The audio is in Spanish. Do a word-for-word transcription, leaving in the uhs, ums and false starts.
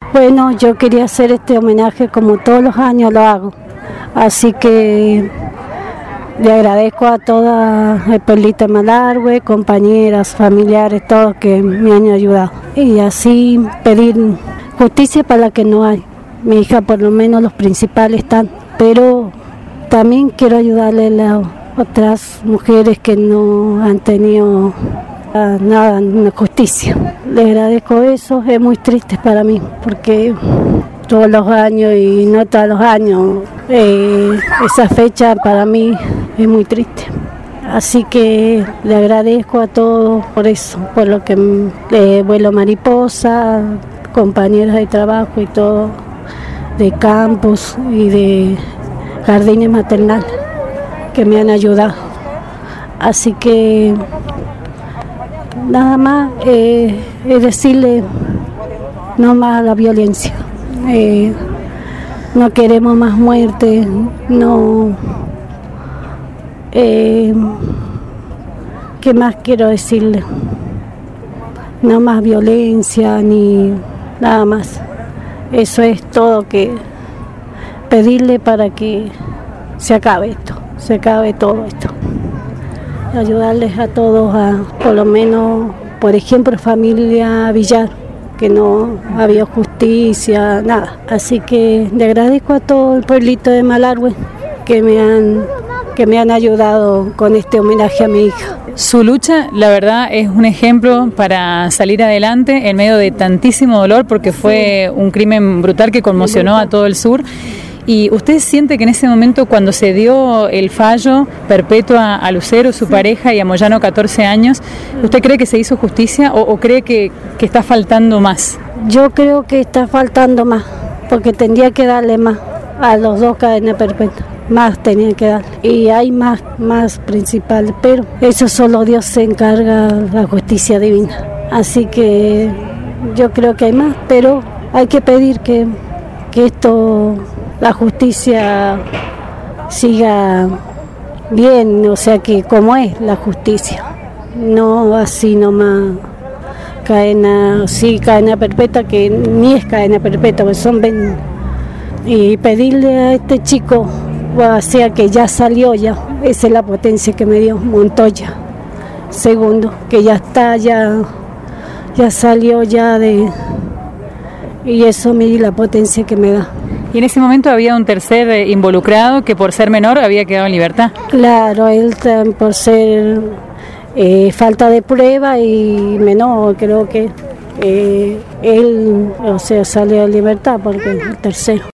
Bueno, yo quería hacer este homenaje como todos los años lo hago, así que le agradezco a toda el Pueblito de Malargüe, compañeras, familiares, todos que me han ayudado. Y así pedir justicia para la que no hay. Mi hija por lo menos los principales están, pero también quiero ayudarle a las otras mujeres que no han tenido nada en justicia. Le agradezco eso, es muy triste para mí, porque todos los años y no todos los años, eh, esa fecha para mí es muy triste. Así que le agradezco a todos por eso, por lo que eh, vuelo mariposa, compañeras de trabajo y todo, de campus y de jardines maternales que me han ayudado. Así que nada más eh, es decirle no más a la violencia. Eh, no queremos más muerte, no. Eh, ¿Qué más quiero decirle? No más violencia ni nada más. Eso es todo, que pedirle para que se acabe esto, se acabe todo esto. Ayudarles a todos, a por lo menos, por ejemplo, familia Villar, que no había justicia, nada. Así que le agradezco a todo el pueblito de Malargüe que me han que me han ayudado con este homenaje a mi hija. Su lucha, la verdad, es un ejemplo para salir adelante en medio de tantísimo dolor, porque fue un crimen brutal que conmocionó a todo el sur. ¿Y usted siente que en ese momento, cuando se dio el fallo Perpetua a Lucero, su pareja, y a Moyano, catorce años, usted cree que se hizo justicia o, o cree que, que está faltando más? Yo creo que está faltando más, porque tendría que darle más a los dos cadenas perpetuas. Más tenía que dar, y hay más, más principal, pero eso solo Dios se encarga, la justicia divina. Así que yo creo que hay más, pero hay que pedir que, que esto, la justicia siga bien, o sea que como es la justicia, no así nomás cadena, sí cadena perpetua, que ni es cadena perpetua, pues son ven, y pedirle a este chico, o sea que ya salió ya, esa es la potencia que me dio Montoya, segundo, que ya está, ya, ya salió ya de, y eso me dio la potencia que me da. Y en ese momento había un tercer involucrado que por ser menor había quedado en libertad. Claro, él por ser eh, falta de prueba y menor, creo que eh, él, o sea, salió en libertad porque el tercero.